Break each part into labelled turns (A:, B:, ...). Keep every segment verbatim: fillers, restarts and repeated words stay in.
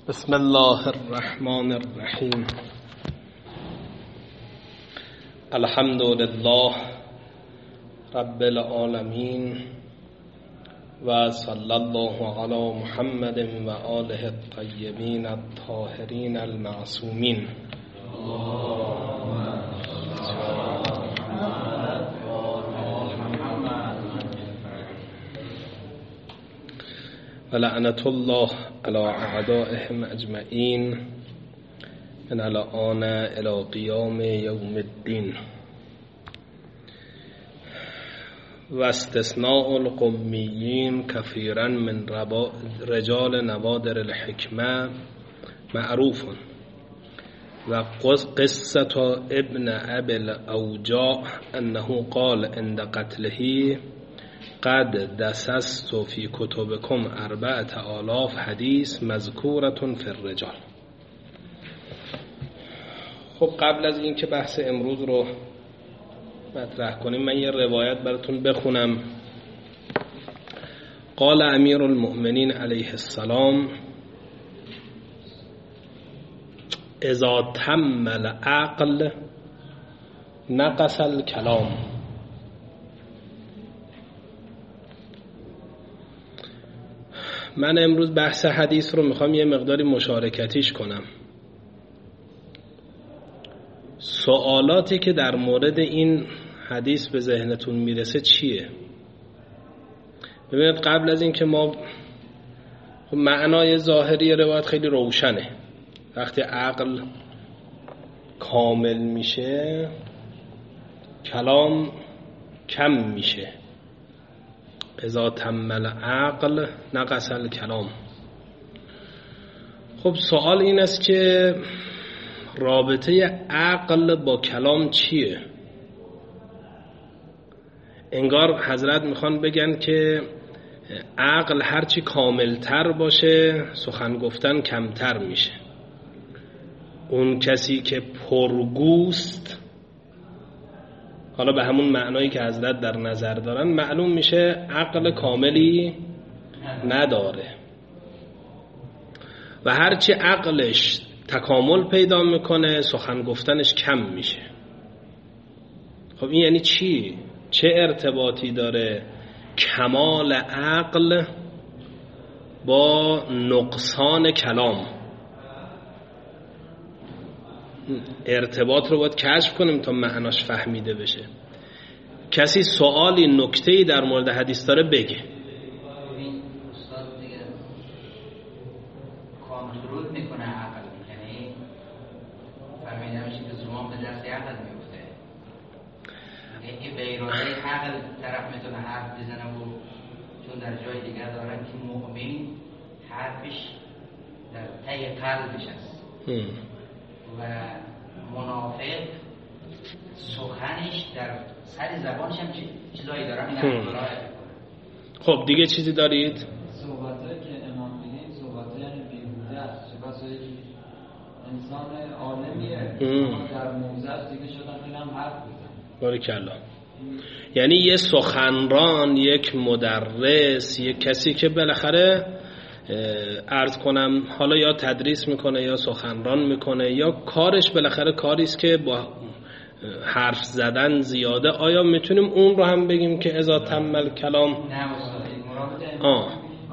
A: بسم الله الرحمن الرحیم. الحمد لله رب العالمین و صلی الله علی محمد و آله الطیبین الطاهرین المعصومین. و لعنت الله علی اعدائهم اجمعین من الآن الی قیام یوم الدین. و استثناء القمیین کثیرا من رجال نوادر الحکمه معروف و قصة ابن ابی الاوجاع انه قال عند قتله قد دسست فی کتبکم اربعة آلاف حدیث مذکورة فی الرجال. خب قبل از این که بحث امروز رو مطرح کنیم من یه روایت براتون بخونم. قال امیر المؤمنین علیه السلام اذا تم العقل نقص الکلام. من امروز بحث حدیث رو میخوام یه مقداری مشارکتیش کنم. سوالاتی که در مورد این حدیث به ذهنتون میرسه چیه؟ ببینید قبل از این که ما خب معنای ظاهری روایت خیلی روشنه. وقتی عقل کامل میشه کلام کم میشه. اذا تم العقل نقص الکلام. خب سوال این است که رابطه عقل با کلام چیه؟ انگار حضرت میخوان بگن که عقل هرچی کاملتر باشه سخن گفتن کمتر میشه. اون کسی که پرگوست، حالا به همون معنایی که حضرت در نظر دارن، معلوم میشه عقل کاملی نداره و هرچی عقلش تکامل پیدا میکنه سخن گفتنش کم میشه. خب این یعنی چی؟ چه ارتباطی داره کمال عقل با نقصان کلام؟ ارتباط رو باید کشف کنیم تا معناش فهمیده بشه. کسی سوالی نکته‌ای در مورد حدیث داره بگه.
B: این استاد دیگه کنترل میکنه عقل، یعنی فهمیده میشه که زمان به دست عقل میفته. یکی به اراده عقل طرف میتونه حرف بزنه و چون در جای دیگر دارن که مؤمن حرفش در ته قلبش است و منافق سخنش در سر زبانش هم چیزایی دارن این اختلاف.
C: خب دیگه چیزی دارید؟
D: صحبتایی که امام میگه صحبتایی یعنی بیهوده است. صحبتایی که انسان عالمیه در موزه است دیگه شدن اینم حرف بزن.
C: باریکلا. یعنی یه سخنران، یک مدرس، یک کسی که بالاخره عرض کنم حالا یا تدریس میکنه یا سخنران میکنه یا کارش بالاخره کاریست که با حرف زدن زیاده، آیا میتونیم اون رو هم بگیم که اذا تم الکلام؟
B: نه استاد مراد
C: آه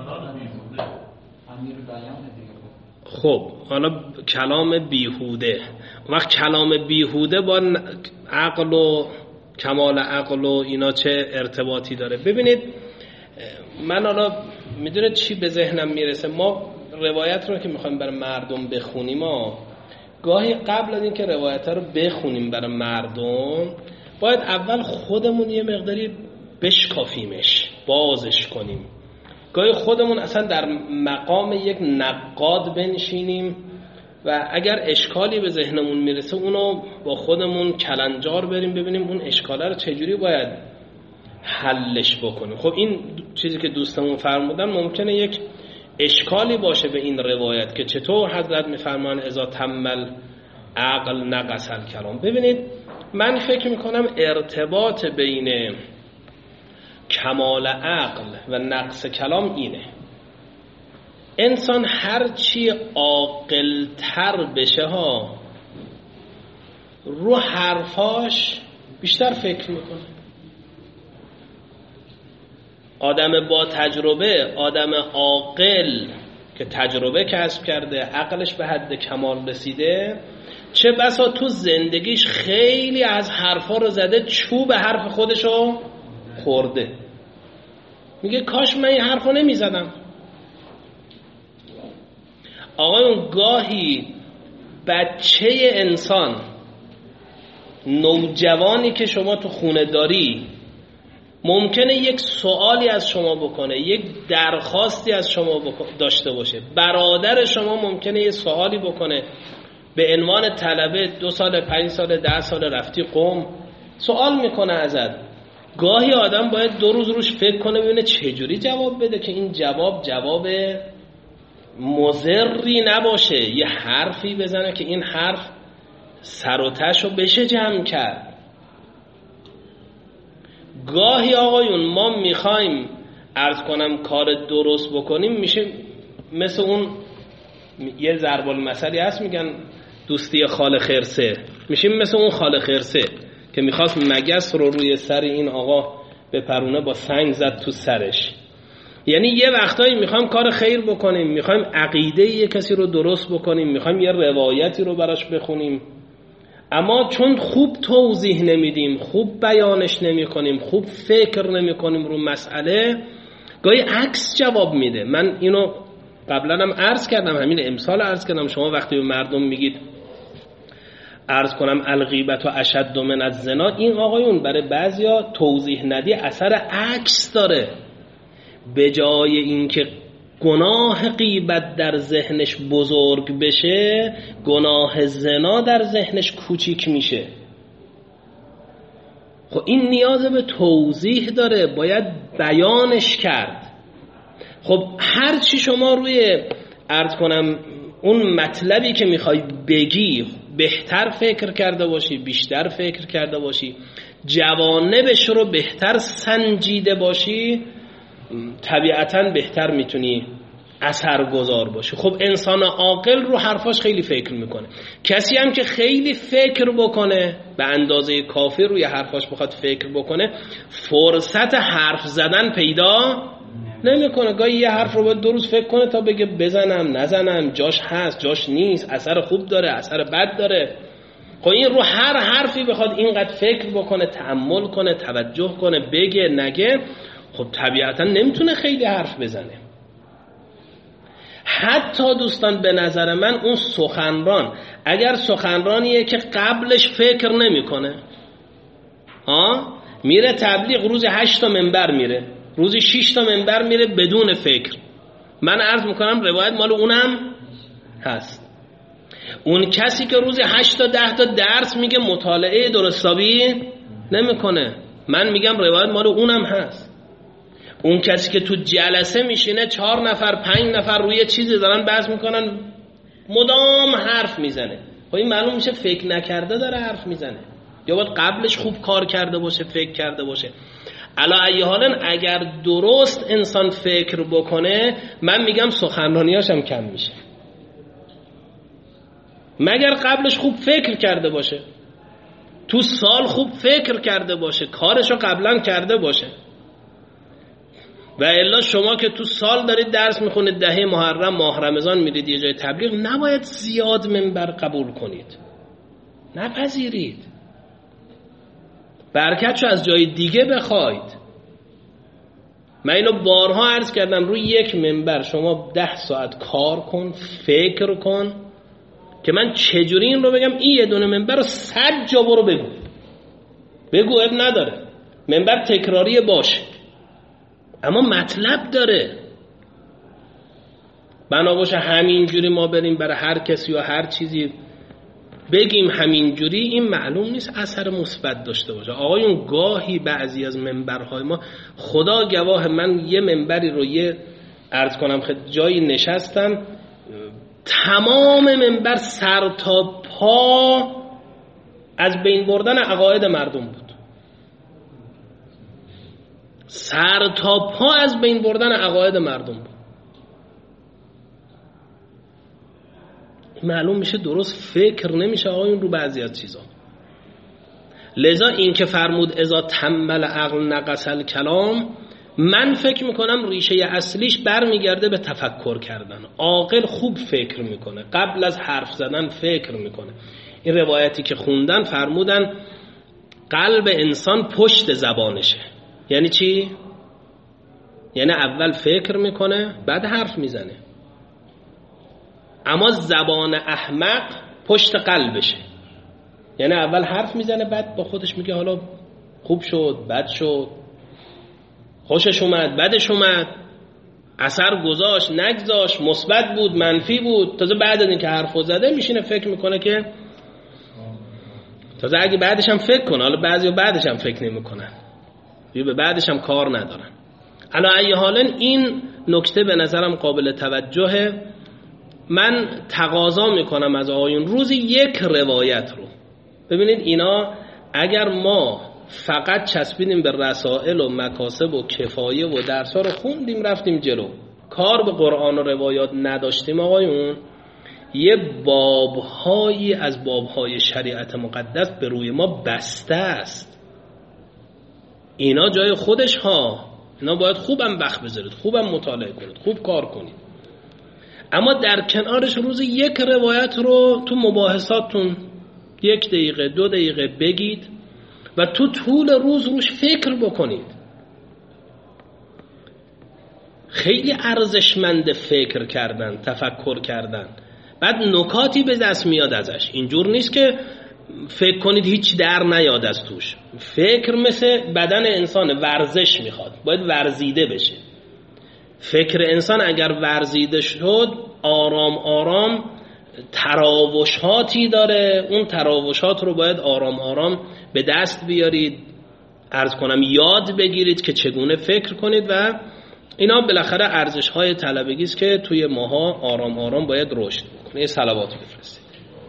C: خب حالا کلام بیهوده. وقت کلام بیهوده با عقل و کمال عقل و اینا چه ارتباطی داره؟ ببینید من حالا میدونید چی به ذهنم میرسه؟ ما روایت رو که میخوایم برای مردم بخونیم، ما گاهی قبل از این که روایت رو بخونیم برای مردم باید اول خودمون یه مقداری بشکافیمش، بازش کنیم. گاهی خودمون اصلا در مقام یک نقاد بنشینیم و اگر اشکالی به ذهنمون میرسه اونو با خودمون کلنجار بریم ببینیم اون اشکاله رو چجوری باید حلش بکنیم. خب این چیزی که دوستمون فرمودن ممکنه یک اشکالی باشه به این روایت که چطور حضرت میفرمان اذا تمل عقل نقص الکلام. ببینید من فکر میکنم ارتباط بین کمال عقل و نقص کلام اینه.
A: انسان هرچی عاقل‌تر بشه ها رو حرفاش بیشتر فکر میکنه. آدم با تجربه، آدم عاقل که تجربه کسب کرده، عقلش به حد کمال رسیده، چه بسا تو زندگیش خیلی از حرفا رو زده، چوب حرف خودشو خورده، میگه کاش من این حرفو نمیزدم. آقایون گاهی بچه انسان، نوجوانی که شما تو خونه داری، ممکنه یک سوالی از شما بکنه، یک درخواستی از شما داشته باشه. برادر شما ممکنه یه سوالی بکنه به عنوان طلبه، دو سال، پنج سال، ده سال رفتی قم، سوال میکنه ازت. گاهی آدم باید دو روز روش فکر کنه ببینه چجوری جواب بده که این جواب جواب مضری نباشه، یه حرفی بزنه که این حرف سر و تهشو بشه جمع کرد. گاهی آقایون ما میخوایم عرض کنم کار درست بکنیم، میشه مثل اون یه ضرب المثلی هست میگن دوستی خال خرسه، میشیم مثل اون خال خرسه که میخواست مگس رو روی سر این آقا بپرونه، با سنگ زد تو سرش. یعنی یه وقتایی میخوایم کار خیر بکنیم، میخوایم عقیده یه کسی رو درست بکنیم، میخوایم یه روایتی رو براش بخونیم، اما چون خوب توضیح نمیدیم، خوب بیانش نمی کنیم، خوب فکر نمی کنیم رو مسئله، گاهی عکس جواب میده. من اینو قبلا هم عرض کردم، همین امثال عرض کردم. شما وقتی به مردم میگید عرض کنم الغیبت و اشد من الزنا، این آقایون برای بعضیا توضیح ندی اثر عکس داره. به جای اینکه گناه غیبت در ذهنش بزرگ بشه، گناه زنا در ذهنش کوچیک میشه. خب این نیاز به توضیح داره، باید بیانش کرد. خب هر چی شما روی عرض کنم اون مطلبی که میخوای بگی بهتر فکر کرده باشی، بیشتر فکر کرده باشی، جوانبش رو بهتر سنجیده باشی، طبیعتاً بهتر میتونی اثرگذار باشه. خب انسان عاقل رو حرفاش خیلی فکر میکنه. کسی هم که خیلی فکر بکنه، به اندازه کافی روی حرفاش بخواد فکر بکنه، فرصت حرف زدن پیدا نمیکنه. گاهی یه حرف رو باید دو روز فکر کنه تا بگه بزنم نزنم، جاش هست جاش نیست، اثر خوب داره اثر بد داره. خب این رو هر حرفی بخواد اینقدر فکر بکنه، تأمل کنه، توجه کنه، بگه نگه، خب طبیعتا نمیتونه خیلی حرف بزنه. حتی دوستان به نظر من اون سخنران اگر سخنرانیه که قبلش فکر نمیکنه، ها میره تبلیغ، روز هشت تا منبر میره، روزی شش تا منبر میره بدون فکر، من عرض میکنم روایت مال اونم هست. اون کسی که روزی هشت تا ده تا درس میگه، مطالعه درستابی نمیکنه، من میگم روایت مال اونم هست. اون کسی که تو جلسه میشینه، چهار نفر پنج نفر روی چیزی دارن بحث میکنن، مدام حرف میزنه، خب این معلوم میشه فکر نکرده داره حرف میزنه، یا باید قبلش خوب کار کرده باشه، فکر کرده باشه. علا ای حالا اگر درست انسان فکر بکنه، من میگم سخنرانیاش هم کم میشه، مگر قبلش خوب فکر کرده باشه، تو سال خوب فکر کرده باشه، کارشو قبلا کرده باشه. و الا شما که تو سال دارید درس میخونید، دهه محرم ماه رمضان میرید یه جای تبلیغ، نباید زیاد منبر قبول کنید، نپذیرید، برکتشو از جای دیگه بخواید. من اینو بارها عرض کردم، روی یک منبر شما ده ساعت کار کن، فکر کن که من چجوری این رو بگم، این یه دونه منبر رو صد جا برو بگو بگو اب نداره، منبر تکراری باشه اما مطلب داره. بنا باشه همینجوری ما بریم برای هر کسی و هر چیزی بگیم همینجوری، این معلوم نیست اثر مثبت داشته باشه. آقایون گاهی بعضی از منبرهای ما، خدا گواه، من یه منبری رو یه عرض کنم خد جایی نشستم، تمام منبر سر تا پا از بین بردن عقاید مردم بود، سر تا پا از بین بردن عقاید مردم بود. معلوم میشه درست فکر نمیشه آقایون رو بعضی از چیزا. لذا این که فرمود اذا تنبل عقل نقص الکلام، من فکر میکنم ریشه اصلیش برمیگرده به تفکر کردن. عاقل خوب فکر میکنه، قبل از حرف زدن فکر میکنه. این روایتی که خوندن فرمودن قلب انسان پشت زبانشه. یعنی چی؟ یعنی اول فکر میکنه بعد حرف میزنه، اما زبان احمق پشت قلبشه. یعنی اول حرف میزنه بعد با خودش میگه حالا خوب شد بد شد، خوشش اومد بدش اومد، اثر گذاشت نگذاشت، مثبت بود منفی بود. تازه بعد از این که حرفو زده میشینه فکر میکنه که تازه اگه بعدش هم فکر کنه. حالا بعضیا بعدش هم فکر نمیکنن، به بعدش هم کار ندارن. علی ای حال این نکته به نظرم قابل توجهه. من تقاضا میکنم از آقایون روزی یک روایت رو ببینید. اینا اگر ما فقط چسبیدیم به رسائل و مکاسب و کفایه و درس‌ها رو خوندیم رفتیم جلو، کار به قرآن و روایات نداشتیم آقایون، یه بابهایی از بابهای شریعت مقدس به روی ما بسته است. اینا جای خودش ها، اینا باید خوبم وقت بذارید، خوبم مطالعه کنید، خوب کار کنید. اما در کنارش روز یک روایت رو تو مباحثاتون یک دقیقه دو دقیقه بگید و تو طول روز روش فکر بکنید. خیلی ارزشمند فکر کردن، تفکر کردن. بعد نکاتی به دست میاد ازش. اینجور نیست که فکر کنید هیچ در نیاد از توش. فکر مثل بدن انسان، ورزش میخواد، باید ورزیده بشه. فکر انسان اگر ورزیده شد آرام آرام تراوشاتی داره، اون تراوشات رو باید آرام آرام به دست بیارید، عرض کنم یاد بگیرید که چگونه فکر کنید و اینا بالاخره ارزش های طلبگی است که توی ماها آرام آرام باید رشد بکنه. یه صلوات بفرستید.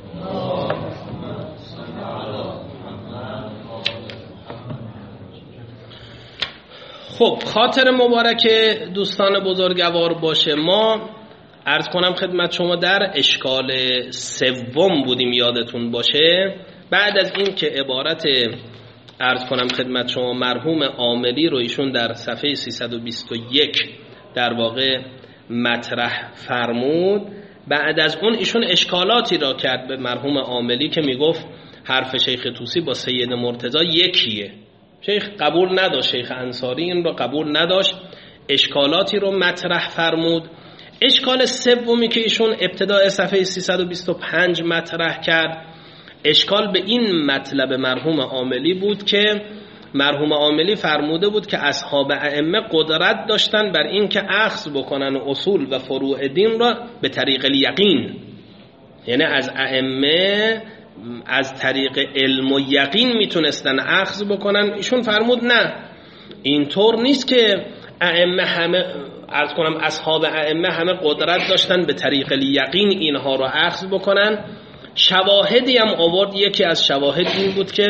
A: خب خاطر مبارک دوستان بزرگوار باشه. ما عرض کنم خدمت شما در اشکال سوم بودیم یادتون باشه. بعد از این که عبارت عرض کنم خدمت شما مرحوم عاملی رو ایشون در صفحه سیصد و بیست و یک در واقع مطرح فرمود، بعد از اون ایشون اشکالاتی را کرد به مرحوم عاملی که میگفت حرف شیخ طوسی با سید مرتضی یکیه. شیخ قبول نداشت، شیخ انصاری این رو قبول نداشت، اشکالاتی رو مطرح فرمود. اشکال سومی که ایشون ابتدای صفحه سیصد و بیست و پنج مطرح کرد، اشکال به این مطلب مرحوم عاملی بود که مرحوم عاملی فرموده بود که اصحاب ائمه قدرت داشتن بر این که اخذ بکنن اصول و فروع دین را به طریق الیقین، یعنی از ائمه از طریق علم و یقین میتونستن اخذ بکنن. ایشون فرمود نه، اینطور نیست که ائمه همه عرض کنم اصحاب ائمه همه قدرت داشتن به طریق الیقین اینها را اخذ بکنن. شواهدی هم آورد، یکی از شواهد این بود که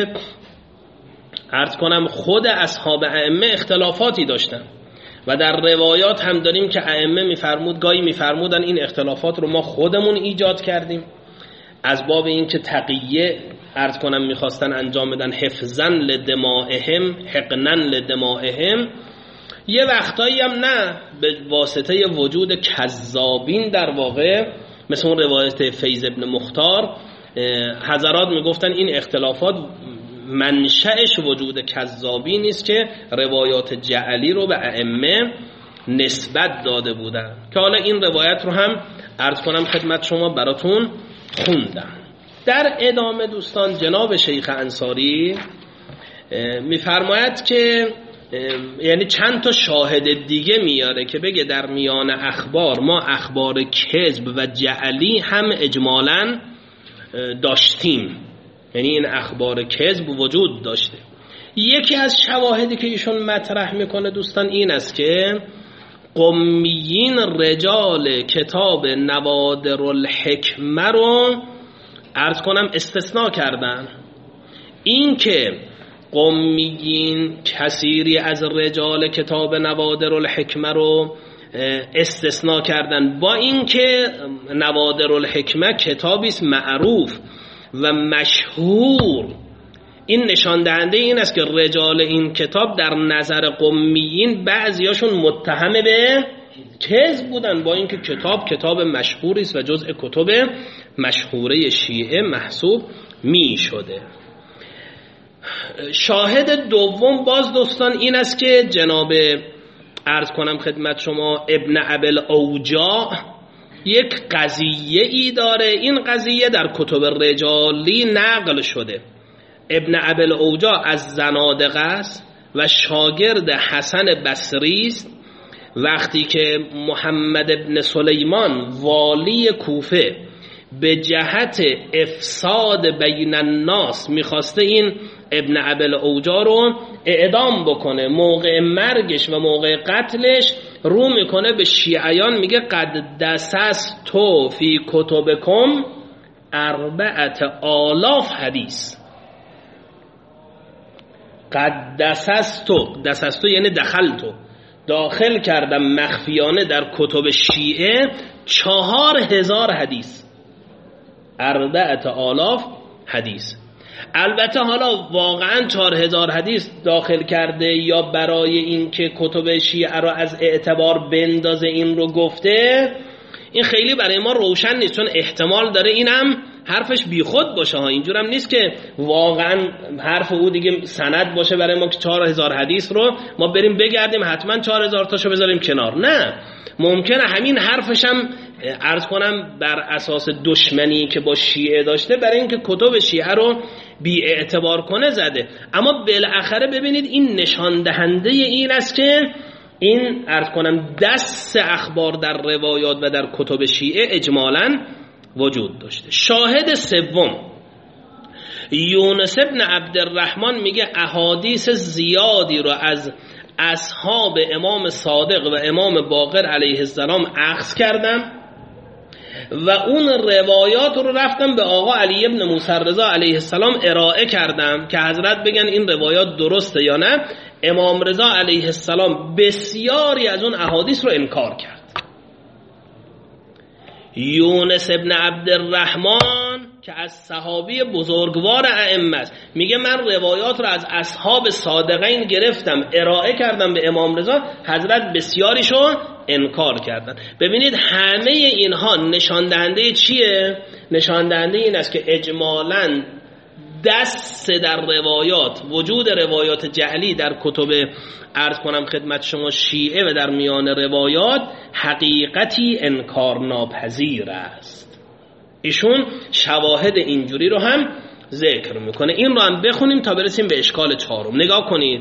A: عرض کنم خود اصحاب ائمه اختلافاتی داشتن و در روایات هم داریم که ائمه میفرمود گاهی میفرمودن این اختلافات رو ما خودمون ایجاد کردیم، از باب این که تقیه عرض کنم میخواستن انجام بدن، حفظن لدمائهم حقنن لدمائهم. یه وقتایی هم نه، به واسطه وجود کذابین در واقع، مثل اون روایت فیض ابن مختار، حضرات میگفتن این اختلافات منشأش وجود کذابی نیست که روایات جعلی رو به ائمه نسبت داده بودن، که حالا این روایت رو هم عرض کنم خدمت شما براتون خوندم. در ادامه دوستان جناب شیخ انصاری میفرماید که یعنی چند تا شاهد دیگه میاره که بگه در میان اخبار ما اخبار کذب و جعلی هم اجمالاً داشتیم، یعنی این اخبار کذب وجود داشته. یکی از شواهدی که ایشون مطرح میکنه دوستان این است که قمیین رجال کتاب نوادر الحکمه رو عرض کنم استثناء کردن. این که قمیین کثیری از رجال کتاب نوادر الحکمه رو استثناء کردن، با اینکه نوادر الحکمه کتابی است معروف و مشهور. این نشان دهنده این است که رجال این کتاب در نظر قمیین بعضیاشون متهم به کذب بودن، با اینکه کتاب کتاب مشهوری است و جزء کتب مشهوره شیعه محسوب می شده. شاهد دوم باز دوستان این است که جناب عرض کنم خدمت شما ابن ابل اوجاع یک قضیه ای داره. این قضیه در کتب رجالی نقل شده. ابن ابل اوجاع از زنادقه است و شاگرد حسن بصری است. وقتی که محمد ابن سلیمان والی کوفه به جهت افساد بین الناس میخواسته این ابن ابل اوجاع رو اعدام بکنه، موقع مرگش و موقع قتلش رو میکنه به شیعیان، میگه قد دسستو فی کتبکم اربعت آلاف حدیث. قد دسستو، دسستو یعنی دخلتو، داخل کردم مخفیانه در کتب شیعه چهار هزار حدیث، اربعت آلاف حدیث. البته حالا واقعا چهار هزار حدیث داخل کرده یا برای این که کتب شیعه را از اعتبار بندازه این رو گفته، این خیلی برای ما روشن نیست، چون احتمال داره اینم حرفش بیخود باشه ها. اینجور هم نیست که واقعا حرف او دیگه سند باشه برای ما که چهار هزار حدیث رو ما بریم بگردیم حتما چهار هزار تاشو بذاریم کنار. نه، ممکنه همین حرفش هم عرض کنم بر اساس دشمنی که با شیعه داشته برای اینکه کتب شیعه رو بی اعتبار کنه زده. اما بالاخره ببینید این نشان دهنده این است که این عرض کنم دست اخبار در روایات و در کتب شیعه اجمالاً وجود داشته. شاهد سوم یونس ابن عبدالرحمن میگه احادیث زیادی رو از اصحاب امام صادق و امام باقر علیه السلام اخذ کردم و اون روایات رو رفتم به آقا علی ابن موسی رضا علیه السلام ارائه کردم که حضرت بگن این روایات درسته یا نه. امام رضا علیه السلام بسیاری از اون احادیث رو انکار کرد. یونس ابن عبدالرحمن که از صحابی بزرگوار ائمه است میگه من روایات رو از اصحاب صادقین گرفتم ارائه کردم به امام رضا، حضرت بسیاریشو انکار کردن. ببینید همه اینها نشان دهنده چیه؟ نشان دهنده این است که اجمالاً دست در روایات، وجود روایات جعلی در کتب عرض کنم خدمت شما شیعه و در میان روایات حقیقتی انکار ناپذیر است. ایشون شواهد اینجوری رو هم ذکر میکنه. این رو هم بخونیم تا برسیم به اشکال چهارم. نگاه کنید.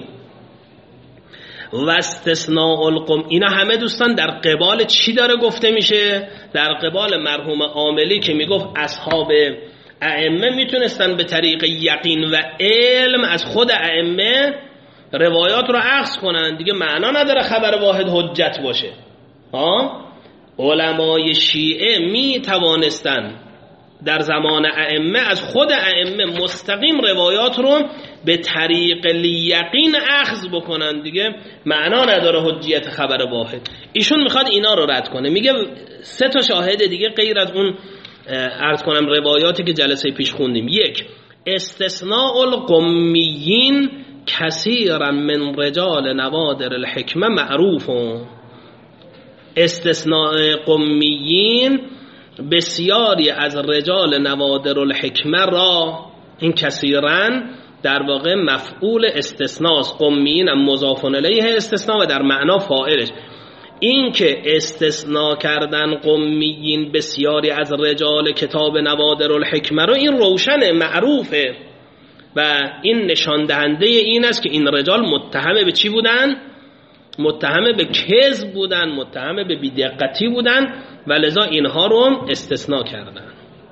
A: و استثناء القم، اینا همه دوستان در قبال چی داره گفته میشه؟ در قبال مرحوم عاملی که میگفت اصحاب ائمه میتونستن به طریق یقین و علم از خود ائمه روایات رو اخذ کنن، دیگه معنا نداره خبر واحد حجت باشه. ها؟ علمای شیعه می توانستن در زمان ائمه از خود ائمه مستقیم روایات رو به طریق یقین اخذ بکنن، دیگه معنا نداره حجیت خبر واحد. ایشون میخواد اینا رو رد کنه. میگه سه تا شاهد دیگه غیر از اون عرض کنم روایاتی که جلسه پیش خوندیم. یک، استثناء القمیین کثیرا من رجال نوادر الحکمه معروفون. استثناء قمیین بسیاری از رجال نوادر الحکمه را، این کثیرا در واقع مفعول استثناء، قمیین هم مضاف الیه استثناء و در معنا فاعلش. این که استثناء کردن قمیین بسیاری از رجال کتاب نوادر الحکمه رو، این روشن معروفه و این نشان دهنده این است که این رجال متهم به چی بودن؟ متهم به کذب بودن، متهم به بی‌دقتی بودن و لذا اینها رو استثناء کردن.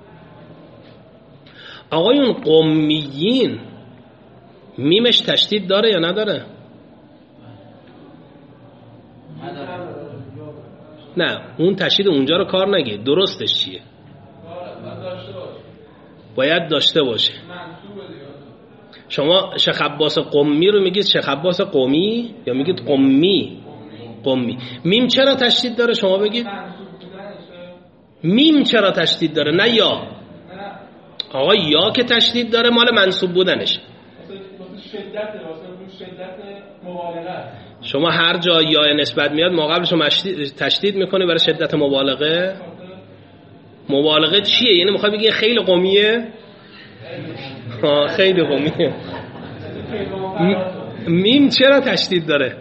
A: آقایون قمیین میمش تشدید داره یا نداره؟ نه، اون تشدید اونجا رو کار نگیر. درستش چیه؟ باید داشته باشه. شما شیخ عباس قمی رو میگید شیخ عباس قمی یا میگید قمی؟ قمی. میم چرا تشدید داره شما بگید؟ میم چرا تشدید داره نه یا؟ آقا یا که تشدید داره مال منصوب بودنش. شما هر جا یا نسبت میاد ما قبلش تشدید میکنه برای شدت مبالغه. مبالغه چیه؟ یعنی میخوای بگی خیلی قمیه؟ آه خیلی قمیه. میم چرا تشدید داره؟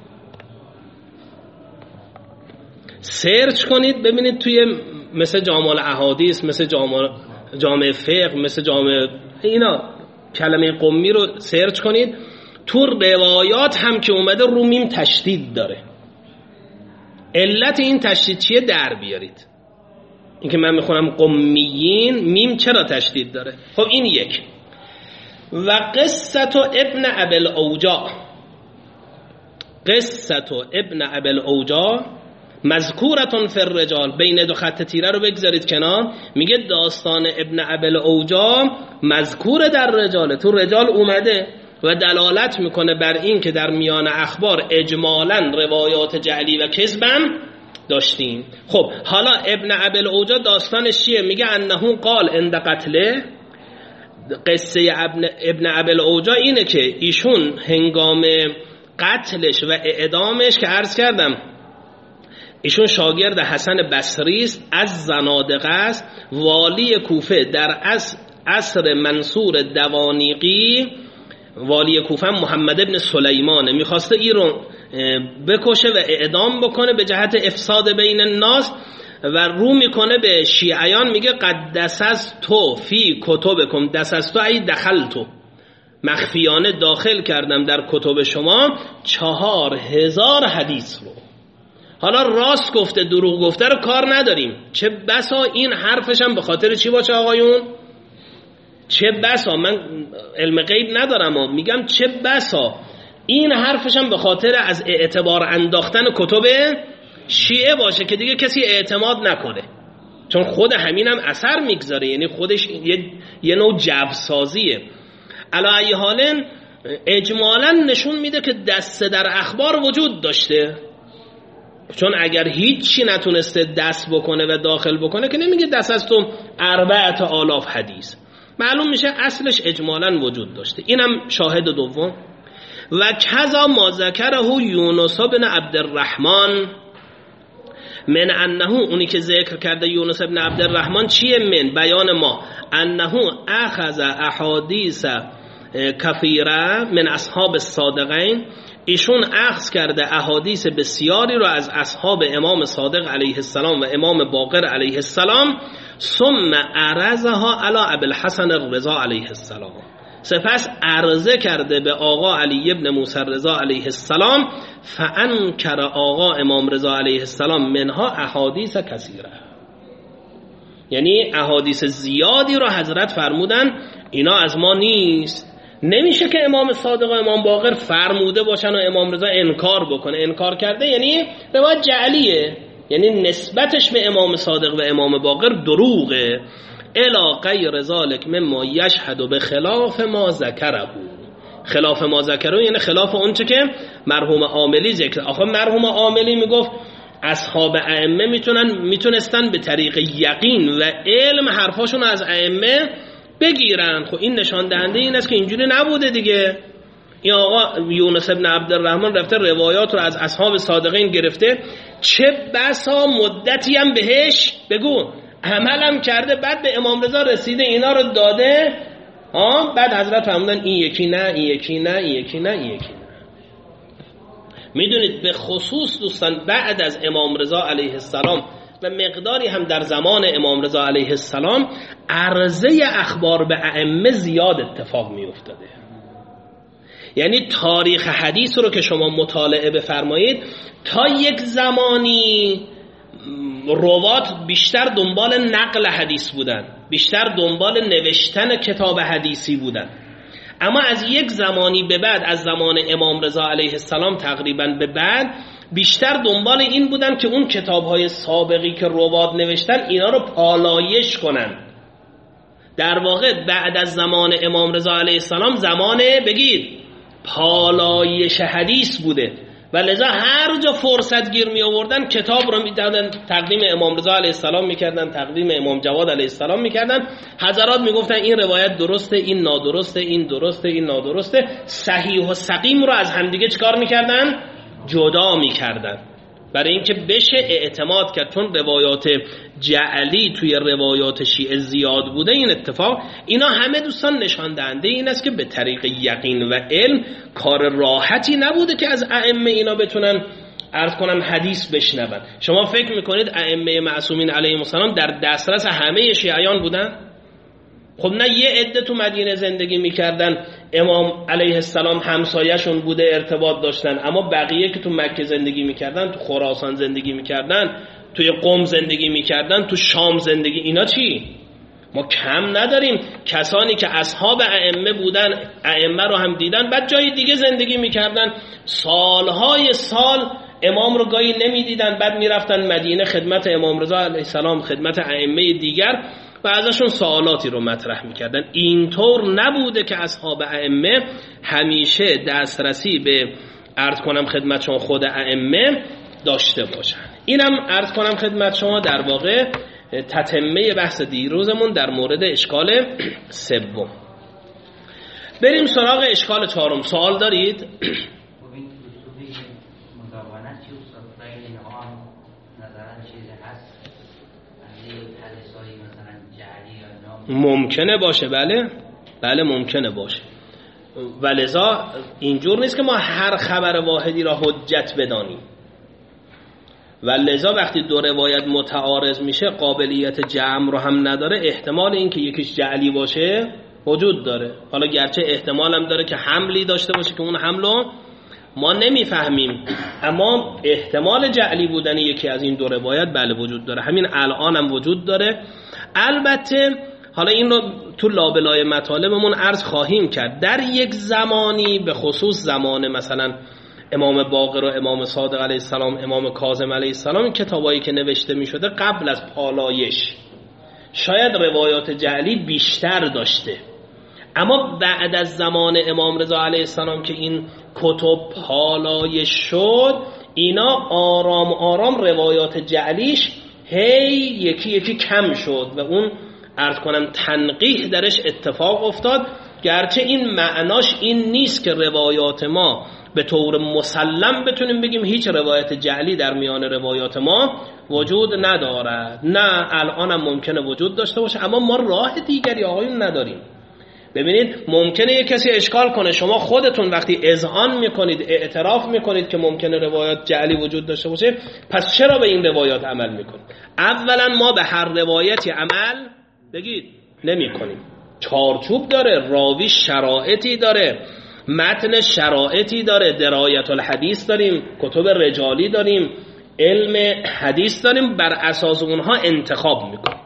A: سرچ کنید ببینید توی مثل جامع الاحادیث، مثل جامع جامع فقه، مثل جامع اینا کلمه قمی رو سرچ کنید، تو روایات هم که اومده رو میم تشدید داره. علت این تشدید چیه در بیارید. این که من میخونم قمیین میم چرا تشدید داره؟ خب این یک. و قصت ابن ابل اوجا، قصت ابن ابل اوجا مذکورتون فی الرجال، بین دو خط تیره رو بگذارید کنار، میگه داستان ابن ابل اوجا مذکور در رجاله، تو رجال اومده و دلالت میکنه بر این که در میان اخبار اجمالاً روایات جعلی و کذبم داشتیم. خب حالا ابن ابل اوجا داستانش چیه؟ میگه انه قال عند قتله، قصه ابن ابن ابل اوجا اینه که ایشون هنگام قتلش و اعدامش که عرض کردم ایشون شاگرد حسن بصری است، از زنادقه است، والی کوفه در عصر منصور دوانیقی. والی کوفه محمد ابن سلیمانه، میخواسته این رو بکشه و اعدام بکنه به جهت افساد بین الناس و رو میکنه به شیعیان، میگه قدست تو فی کتبکم، دست تو ای دخل تو، مخفیانه داخل کردم در کتب شما چهار هزار حدیث رو. حالا راست گفته دروغ گفته رو کار نداریم، چه بسا این حرفش هم به خاطر چی باشه آقایون؟ چه بسا، من علم غیب ندارم و میگم چه بسا این حرفش هم به خاطر از اعتبار انداختن کتب شیعه باشه که دیگه کسی اعتماد نکنه، چون خود همین هم اثر میگذاره، یعنی خودش یه, یه نوع جوسازیه. علی ای حالن اجمالا نشون میده که دسته در اخبار وجود داشته، چون اگر هیچی نتونسته دست بکنه و داخل بکنه که نمیگه دست از تو اربعت آلاف حدیث، معلوم میشه اصلش اجمالا وجود داشته. اینم شاهد دوم. و کذا ما ذکره یونس بن عبدالرحمن من انه، اونی که ذکر کرده یونس بن عبدالرحمن چیه؟ من بیان ما انه اخذ احادیث کثیره من اصحاب الصادقین، ایشون اخذ کرده احادیث بسیاری رو از اصحاب امام صادق علیه السلام و امام باقر علیه السلام، ثم عرضها علی ابوالحسن الرضا علیه السلام، سپس عرضه کرده به آقا علی ابن موسی رضا علیه السلام، فانکر آقا امام رضا علیه السلام منها احادیث کثیره، یعنی احادیث زیادی رو حضرت فرمودن اینا از ما نیست. نمیشه که امام صادق و امام باقر فرموده باشن و امام رضا انکار بکنه. انکار کرده یعنی روایت جعلیه، یعنی نسبتش به امام صادق و امام باقر دروغه. الا غیر ذلک مما یشهد به خلاف ما ذکره، خلاف ما ذکره یعنی خلاف اونچه که مرحوم عاملی ذکر. آخه مرحوم عاملی میگفت اصحاب ائمه میتونن میتونستن به طریق یقین و علم حرفاشون از ائمه بگیرن. خب این نشان دهنده این است که اینجوری نبوده دیگه. این آقا یونس بن عبدالرحمن رفته روایات رو از اصحاب صادقین گرفته، چه بسا مدتی هم بهش بگو عملم کرده، بعد به امام رضا رسیده اینا رو داده، ها بعد حضرت فرمودن این یکی نه، این یکی نه، این یکی نه، این یکی نه. میدونید به خصوص دوستان بعد از امام رضا علیه السلام و مقداری هم در زمان امام رضا علیه السلام عرضه اخبار به ائمه زیاد اتفاق می افتاده. یعنی تاریخ حدیث رو که شما مطالعه بفرمایید، تا یک زمانی روات بیشتر دنبال نقل حدیث بودن، بیشتر دنبال نوشتن کتاب حدیثی بودن، اما از یک زمانی به بعد، از زمان امام رضا علیه السلام تقریبا به بعد، بیشتر دنبال این بودن که اون کتاب‌های سابقی که روات نوشتن اینا رو پالایش کنن. در واقع بعد از زمان امام رضا علیه السلام زمان بگید پالایش حدیث بوده. و لذا هر جا فرصت گیر می آوردن کتاب رو میدادن، تقدیم امام رضا علیه السلام میکردن، تقدیم امام جواد علیه السلام میکردن. حضرات میگفتن این روایت درسته، این نادرسته، این درسته، این نادرسته. صحیح و سقیم رو از همدیگه چکار میکردن؟ جدا میکردن، برای اینکه بشه اعتماد کرد. چون روایات جعلی توی روایات شیعه زیاد بوده این اتفاق. اینا همه دوستان نشان دهنده این است که به طریق یقین و علم کار راحتی نبوده که از ائمه اینا بتونن عرض کنم حدیث بشنون. شما فکر میکنید ائمه معصومین علیهم السلام در دسترس همه شیعیان بودن؟ خب نه، یه عده تو مدینه زندگی میکردن، امام علیه السلام همسایه‌شون بوده، ارتباط داشتن، اما بقیه که تو مکه زندگی میکردن، تو خراسان زندگی میکردن، توی قم زندگی میکردن، تو شام زندگی، اینا چی؟ ما کم نداریم کسانی که اصحاب ائمه بودن، ائمه رو هم دیدن، بعد جای دیگه زندگی میکردن، سالهای سال امام رو گاهی نمیدیدن، بعد میرفتن مدینه خدمت امام رضا علیه السلام، خدمت ائمه دیگر و ازشون سوالاتی رو مطرح میکردن. اینطور نبوده که اصحاب ائمه همیشه دسترسی به عرض کنم خدمت شما خود ائمه داشته باشن. اینم عرض کنم خدمت شما در واقع تتمه بحث دیروزمون در مورد اشکال سوم. بریم سراغ اشکال چهارم. سوال دارید؟ ممکنه باشه، بله بله ممکنه باشه، ولذا اینجور نیست که ما هر خبر واحدی را حجت بدانیم، ولذا وقتی دو روایت متعارض میشه قابلیت جمع رو هم نداره، احتمال این که یکیش جعلی باشه وجود داره. حالا گرچه احتمال هم داره که حملی داشته باشه که اون حملو ما نمیفهمیم، اما احتمال جعلی بودن یکی از این دو روایت بله وجود داره، همین الان هم وجود داره. البته حالا این رو تو لابلای مطالبمون عرض خواهیم کرد، در یک زمانی به خصوص زمان مثلا امام باقر و امام صادق علیه السلام، امام کاظم علیه السلام، این کتابایی که نوشته می شده قبل از پالایش شاید روایات جعلی بیشتر داشته، اما بعد از زمان امام رضا علیه السلام که این کتب پالایش شد، اینا آرام آرام روایات جعلیش هی یکی یکی کم شد و اون عرض کنم تنقیح درش اتفاق افتاد. گرچه این معناش این نیست که روایات ما به طور مسلم بتونیم بگیم هیچ روایت جعلی در میان روایات ما وجود ندارد، نه الان هم ممکنه وجود داشته باشه، اما ما راه دیگری آقایون نداریم. ببینید ممکنه یک کسی اشکال کنه، شما خودتون وقتی اذعان میکنید، اعتراف میکنید که ممکنه روایات جعلی وجود داشته باشه، پس چرا به این روایات عمل میکنید؟ اولا ما به هر روایتی عمل بگید نمی کنیم، چارچوب داره، راوی شرایطی داره، متن شرایطی داره، درایت الحدیث داریم، کتب رجالی داریم، علم حدیث داریم، بر اساس اونها انتخاب میکنیم.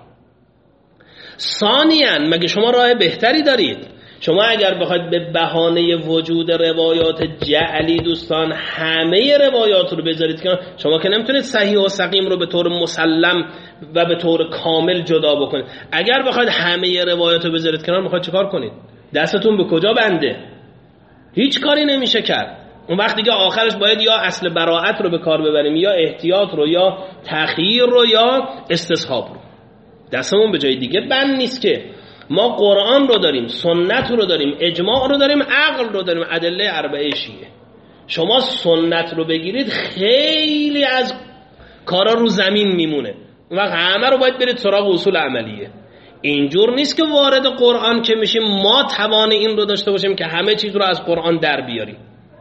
A: ثانیاً مگه شما راه بهتری دارید؟ شما اگر بخواید به بهانه وجود روایات جعلی دوستان همه روایات رو بذارید که شما که نمیتونید صحیح و سقیم رو به طور مسلم و به طور کامل جدا بکنید. اگر بخواید همه روایات رو بذارید کنار، میخواید چیکار کنید؟ دستتون به کجا بنده؟ هیچ کاری نمیشه کرد. اون وقت دیگه آخرش باید یا اصل براءت رو به کار ببریم، یا احتیاط رو، یا تخییر رو، یا استصحاب رو. دستمون به جای دیگه بند نیست که ما قرآن رو داریم، سنت رو داریم، اجماع رو داریم، عقل رو داریم، ادله اربعه شیعه. شما سنت رو بگیرید خیلی از کارا رو زمین میمونه، اون وقت همه رو باید برید سراغ اصول عملیه. اینجور نیست که وارد قرآن که میشیم ما توان این رو داشته باشیم که همه چیز رو از قرآن در بیاریم.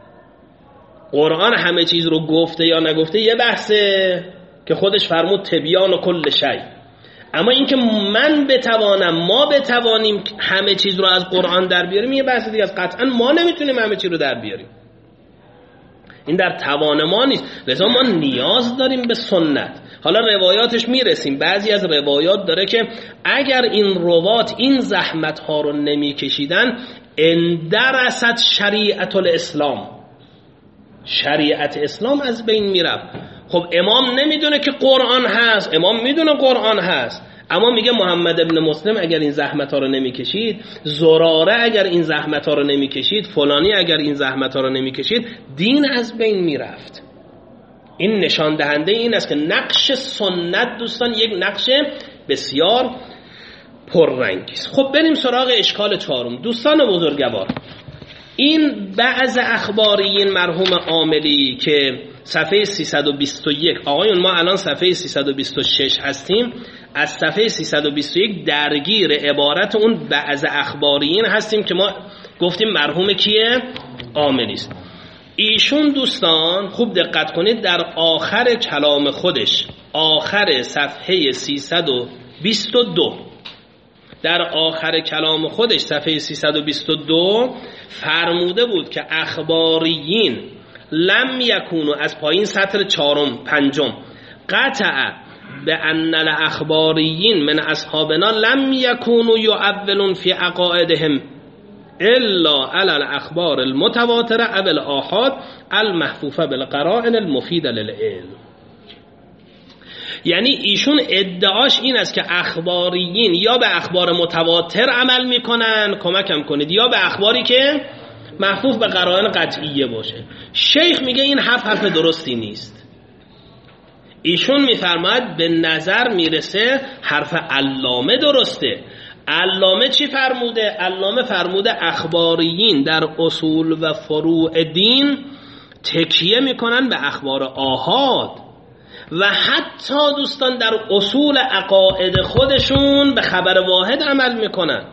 A: قرآن همه چیز رو گفته یا نگفته یه بحثه که خودش فرمود تبیان و کل شی، اما اینکه من بتوانم، ما بتوانیم همه چیز رو از قرآن در بیاریم یه بحث دیگه است. قطعا ما نمیتونیم همه چیز رو در بیاریم، این در توان ما نیست، لذا ما نیاز داریم به سنت. حالا روایاتش میرسیم، بعضی از روایات داره که اگر این روات این زحمت ها رو نمی کشیدن اندرست شریعت الاسلام، شریعت اسلام از بین میرفت. خب امام نمیدونه که قرآن هست، امام میدونه قرآن هست،
C: اما میگه محمد ابن مسلم اگر این زحمت ها رو نمیکشید، زراره اگر این زحمت ها رو نمیکشید، فلانی اگر این زحمت ها رو نمیکشید، دین از بین میرفت. این نشان دهنده این است که نقش سنت دوستان یک نقش بسیار پررنگی است. خب بریم سراغ اشکال چهارم. دوستان بزرگوار، این بعض اخباریین مرحوم عاملی که صفحه سیصد و بیست و یک، آقایون ما الان صفحه سیصد و بیست و شش هستیم، از صفحه سیصد و بیست و یک درگیر عبارت اون بعض اخباریین هستیم که ما گفتیم مرحوم کیه؟ عاملی است. ایشون دوستان خوب دقت کنید، در آخر کلام خودش، آخر صفحه سیصد و بیست و دو، در آخر کلام خودش صفحه سیصد و بیست و دو فرموده بود که اخباریین لم یکونو، از پایین سطر چهارم پنجم، قطع به ان الاخباریین من اصحابنا لم یکونو یعولون فی عقائدهم الا علی الاخبار المتواتره او الاحاد المحفوفه بالقرائن المفیده للعلم. یعنی ایشون ادعاش این است که اخباریین یا به اخبار متواتر عمل میکنن، کمکم کنید، یا به اخباری که محفوف به قرائن قطعیه باشه. شیخ میگه این حرف حرف درستی نیست. ایشون میفرماید به نظر میرسه حرف علامه درسته. علامه چی فرموده؟ علامه فرموده اخباریین در اصول و فروع دین تکیه میکنن به اخبار آحاد و حتی دوستان در اصول عقاید خودشون به خبر واحد عمل میکنن.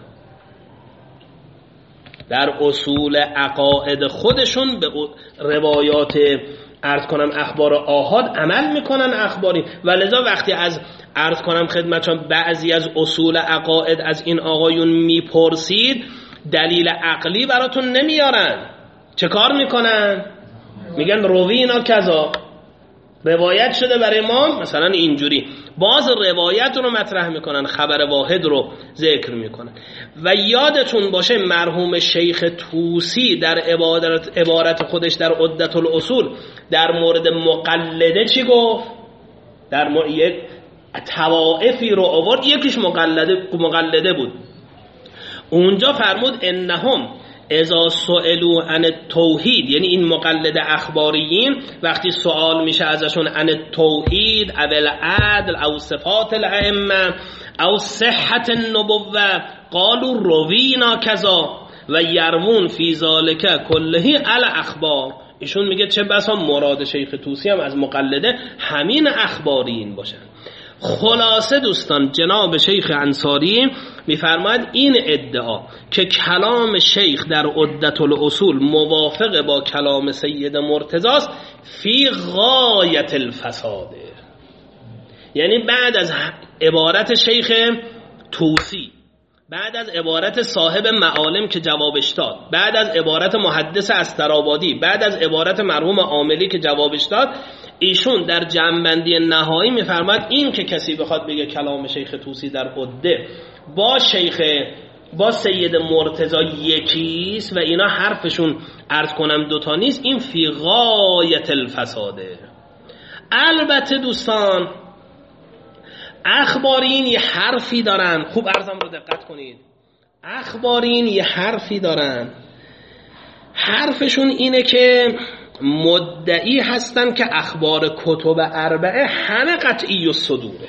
C: در اصول عقاید خودشون به روایات عرض کنم اخبار آحاد عمل میکنن اخباری. و لذا وقتی از عرض کنم خدمتشان بعضی از اصول عقاید از این آقایون میپرسید، دلیل عقلی براتون نمیارن. چه کار میکنن؟ میگن روی اینا کذا، روایت شده برای ما مثلا اینجوری، باز روایت رو مطرح میکنن، خبر واحد رو ذکر میکنن. و یادتون باشه مرحوم شیخ طوسی در عبارت, عبارت خودش در عدة الاصول در مورد مقلده چی گفت؟ در مورد یک طوائفی رو آورد، یکیش مقلده, مقلده بود. اونجا فرمود انهم اذا سئلوا عن التوحید، یعنی این مقلد اخباریین وقتی سوال میشه ازشون عن التوحید او العدل او صفات الائمه او صحت النبوه قالوا روینا کذا و یروون فی ذلک کله الاخبار. ایشون میگه چه بسا مراد شیخ طوسی هم از مقلده همین اخباریین باشن. خلاصه دوستان جناب شیخ انصاری میفرماید این ادعا که کلام شیخ در عدة الاصول موافق با کلام سید مرتضی است فی غایت الفساده. یعنی بعد از عبارت شیخ طوسی، بعد از عبارت صاحب معالم که جوابش داد، بعد از عبارت محدث استرآبادی، بعد از عبارت مرحوم عاملی که جوابش داد، ایشون در جمع‌بندی نهایی میفرماید این که کسی بخواد بگه کلام شیخ طوسی در عده با شیخ با سید مرتضی یکیست و اینا حرفشون عرض کنم دوتا نیست، این فی غایت الفساده. البته دوستان اخبارین یه حرفی دارن، خوب عرضم رو دقت کنید، اخبارین یه حرفی دارن، حرفشون اینه که مدعی هستن که اخبار کتب اربعه همه قطعی و صدوره.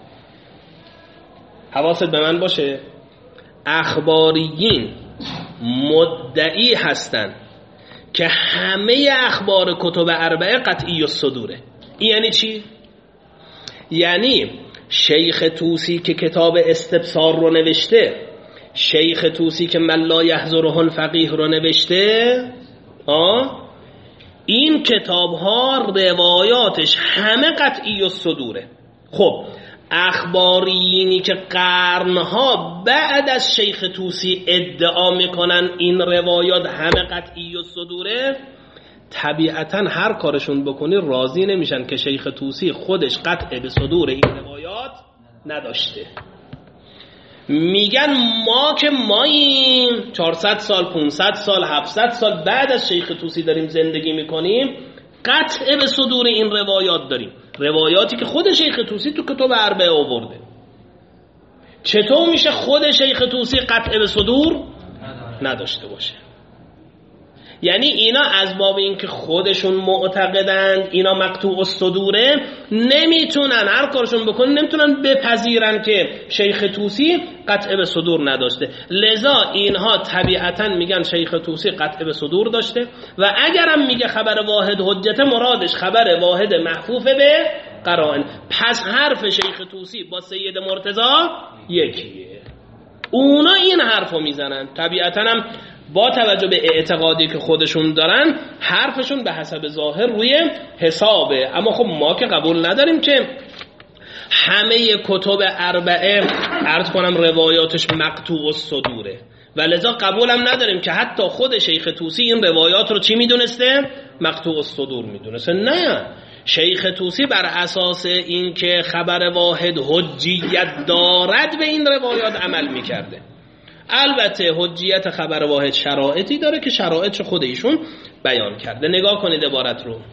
C: حواست به من باشه، اخباریین مدعی هستن که همه اخبار کتب اربعه قطعی و صدوره. این یعنی چی؟ یعنی شیخ طوسی که کتاب استبصار رو نوشته، شیخ طوسی که من لا یحضره الفقیه رو نوشته، آه این کتاب ها روایاتش همه قطعی و صدوره. خب اخباریینی که قرنها بعد از شیخ طوسی ادعا میکنن این روایات همه قطعی و صدوره، طبیعتا هر کارشون بکنی راضی نمیشن که شیخ طوسی خودش قطع به صدور این روایات نداشته. میگن ما که ماییم چهارصد سال پانصد سال هفتصد سال بعد از شیخ طوسی داریم زندگی میکنیم، قطع به صدور این روایات داریم، روایاتی که خود شیخ طوسی تو کتب اربعه آورده.
A: چطور میشه خود شیخ طوسی قطع به صدور نداشته باشه؟ یعنی اینا از باب اینکه خودشون معتقدند اینا مقطوع الصدوره، نمیتونن هر کارشون بکنن نمیتونن بپذیرن که شیخ طوسی قطع به صدور نداشته. لذا اینها طبیعتا میگن شیخ طوسی قطع به صدور داشته و اگرم میگه خبر واحد حجت، مرادش خبر واحد محفوف به قرائن. پس حرف شیخ طوسی با سید مرتضی یکیه. اونا این حرفو میزنن، طبیعتا هم با توجه به اعتقادی که خودشون دارن حرفشون به حسب ظاهر روی حسابه. اما خب ما که قبول نداریم که همه کتب اربعه عرض کنم روایاتش مقطوع الصدوره و لذا قبولم نداریم که حتی خود شیخ طوسی این روایات رو چی میدونسته؟ مقطوع الصدور میدونسته. نه، شیخ طوسی بر اساس این که خبر واحد حجیت دارد به این روایات عمل میکرده. البته حجیت خبر واحد شرایطی داره که شرایط خود ایشون بیان کرده. نگاه کنید عبارت رو.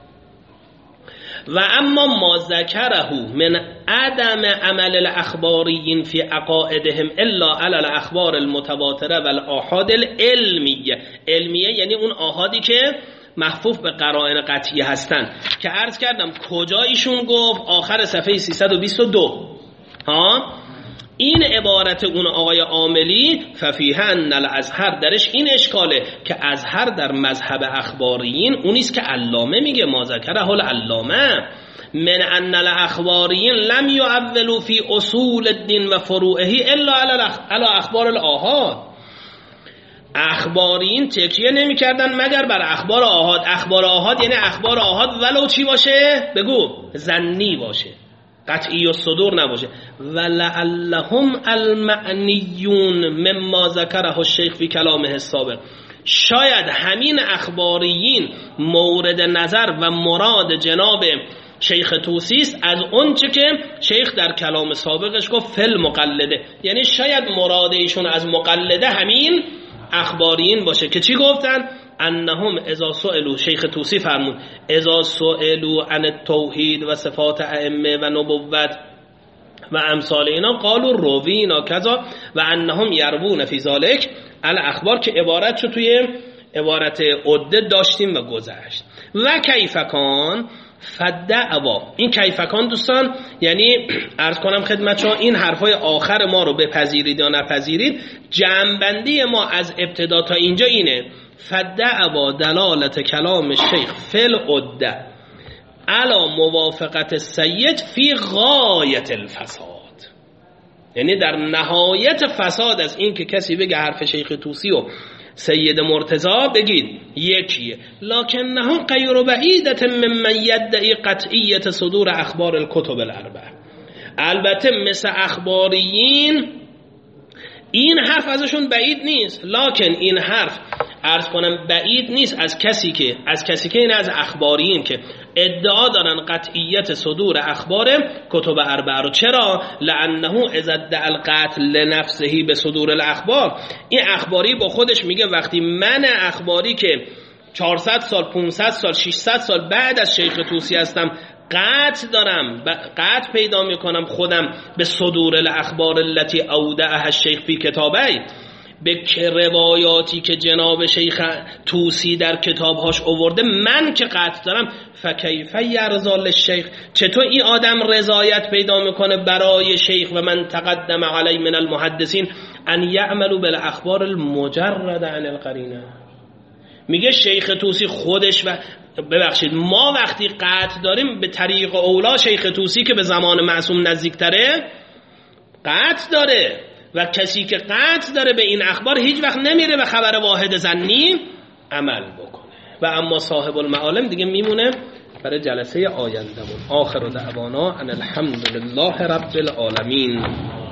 A: و اما ما ذکره من عدم عمل الاخباریین فی عقائدهم الا علی الاخبار المتواتره و الاحاد العلمیه. علمیه یعنی اون آحادی که محفوف به قرائن قطعی هستن که عرض کردم کجا ایشون گفت؟ آخر صفحه سیصد و بیست و دو. ها این عبارت اون آقای عاملی ففیه ان الازهر، درش این اشکاله که ازهر در مذهب اخباریین اونیست که علامه میگه ما ذکره العلامه من ان الاخباریین لم یعولوا فی اصول الدین و فروعه الا علی اخبار الاحاد. اخباریین تکیه نمی کردن مگر بر اخبار آحاد. اخبار آحاد یعنی اخبار آحاد ولو چی باشه؟ بگو ظنی باشه، قطعی الصدور نباشه. ولعلهم المعنیون مما ذکره الشیخ فی کلامه السابق. شاید همین اخباریین مورد نظر و مراد جناب شیخ طوسی است از اونچه که شیخ در کلام سابقش گفت فل مقلده، یعنی شاید مراد ایشون از مقلده همین اخباریین باشه که چی گفتن؟ انهم اذا سئلوا، شیخ طوسی فرمود اذا سئلوا عن التوحید و صفات ائمه و نبوت و امثال اینا قالوا روینا کذا و انهم یروون فی ذلک الاخبار، که عبارت شو توی عبارت عده داشتیم و گذشت. و کیفکان فدعوا، این کیفکان دوستان یعنی عرض کنم خدمت شما این حرفای آخر ما رو بپذیرید یا نپذیرید، جمع‌بندی ما از ابتدا تا اینجا اینه: فدعوا دلالت کلام الشیخ فل عده علا موافقت السید فی غایت الفساد، یعنی در نهایت فساد از این که کسی بگه حرف شیخ طوسی و سید مرتضی بگید یکیه، لکنه غیر بعیدت ممن یدعی قطعیت صدور اخبار الکتب الاربعه. البته مثل اخباریین این حرف ازشون بعید نیست، لکن این حرف عرض کنم بعید نیست از کسی که از کسی که این از اخباریین که ادعا دارن قطعیت صدور اخبار کتب اربعه رو. چرا؟ لانه اذا ادعى القتل لنفسه به صدور الاخبار، این اخباری با خودش میگه وقتی من اخباری که چهارصد سال پانصد سال ششصد سال بعد از شیخ طوسی هستم قطع دارم قطع پیدا میکنم خودم به صدور الاخبار التي اودعها الشیخ فی کتابی، به روایاتی که جناب شیخ طوسی در کتابهاش آورده من که قطع دارم، فکیف یرضی للشیخ، چطور این آدم رضایت پیدا میکنه برای شیخ و من تقدم علی من المحدثین ان یعملوا بالاخبار المجرد عن القرینه. میگه شیخ طوسی خودش و ببخشید ما وقتی قطع داریم به طریق اولا شیخ طوسی که به زمان معصوم نزدیکتره قطع داره و کسی که قطع داره به این اخبار هیچ وقت نمیره به خبر واحد ظنی عمل بکنه. و اما صاحب المعالم دیگه میمونه برای جلسه آیندمون. آخر دعوانا ان الحمد لله رب العالمین.